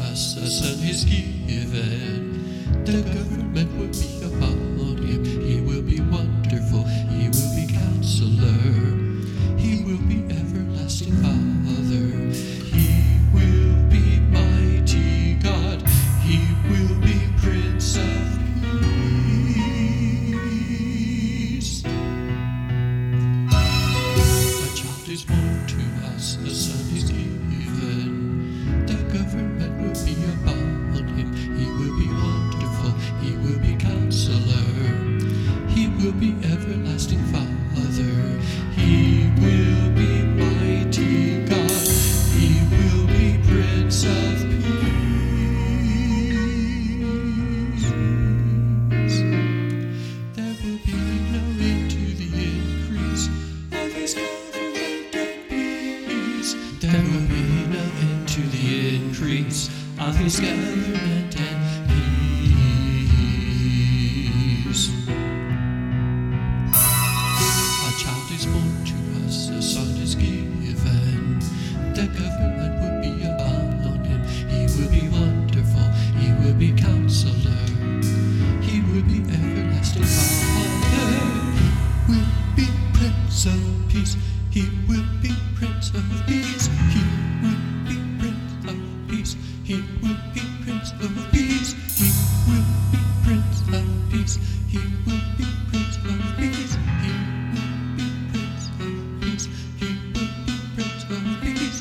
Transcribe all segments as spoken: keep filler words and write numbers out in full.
us a son is given. The government will be upon him. He will be wonderful. He will be counselor. He will be everlasting Father. He will be mighty God. He will be Prince of Peace. A child is born to us, a son is given. The government will be upon him. He will be wonderful. He will be counselor. He will be everlasting Father. He will be mighty God. He will be Prince of Peace. There will be no end to the increase of his government and peace. There will be no end to the increase of his government and peace. A child is born to us, a son is given. The government will be upon him. He will be wonderful. He will be counselor. He will be everlasting Father. He will be Prince of Peace. He will be Prince of Peace. He will be Prince of Peace. He will be Prince of Peace. He will be Prince of Peace. He will be Prince of Peace. He will be Prince of Peace. He will be Prince of Peace.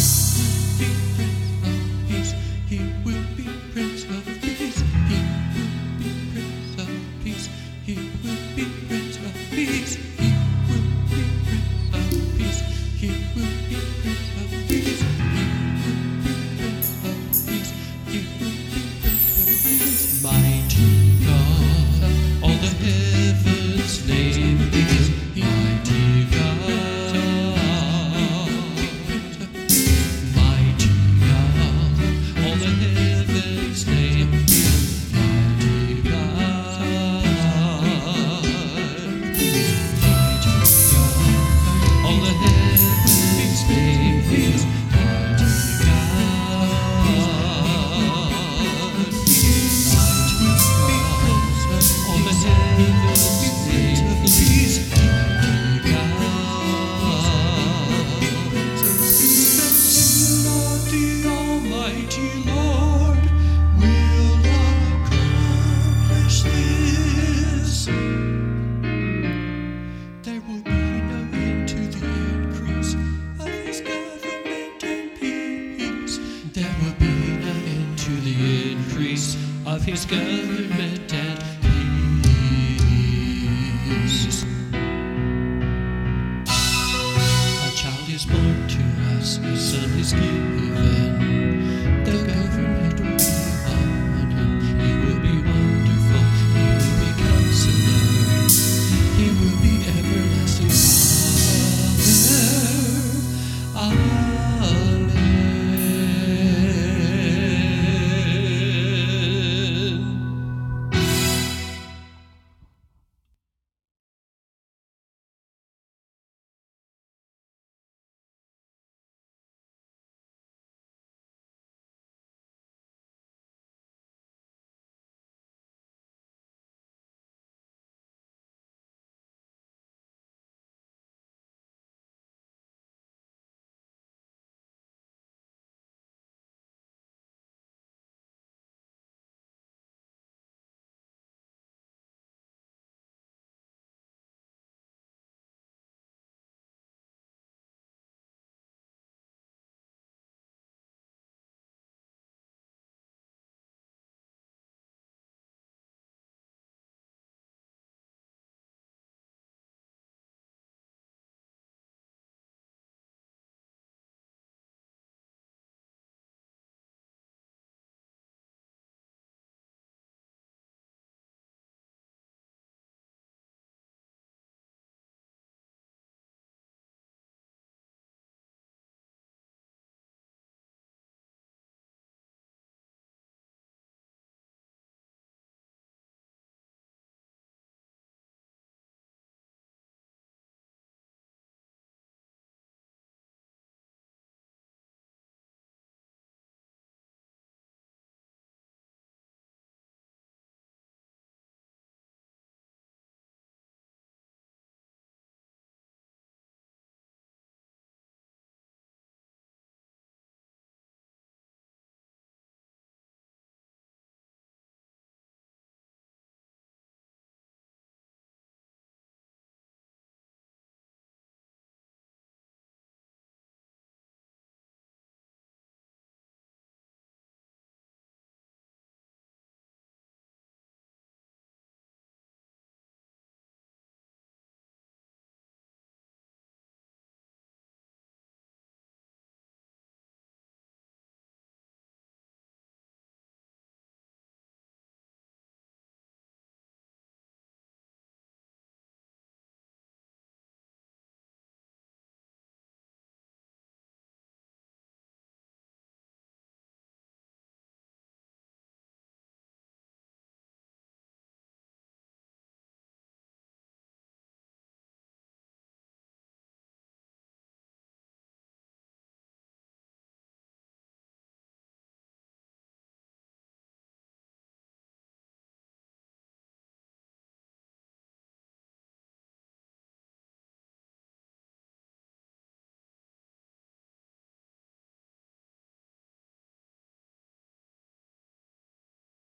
He will be Prince of Peace. He will be Prince of Peace. He will be Prince of Peace. He will be Prince of Peace. He will be Prince of Peace. He will be Prince of Peace. Mighty God, all the heavens name His. Mighty God, mighty God, all the heavens name His. Mighty God, mighty God, all the heavens name His. Mighty God, all the heavens name His. Mighty God, the Almighty Lord will accomplish this. There will be no end to the increase of His government and peace. There will be no end to the increase of His government and peace. A child is born to us, a son is given.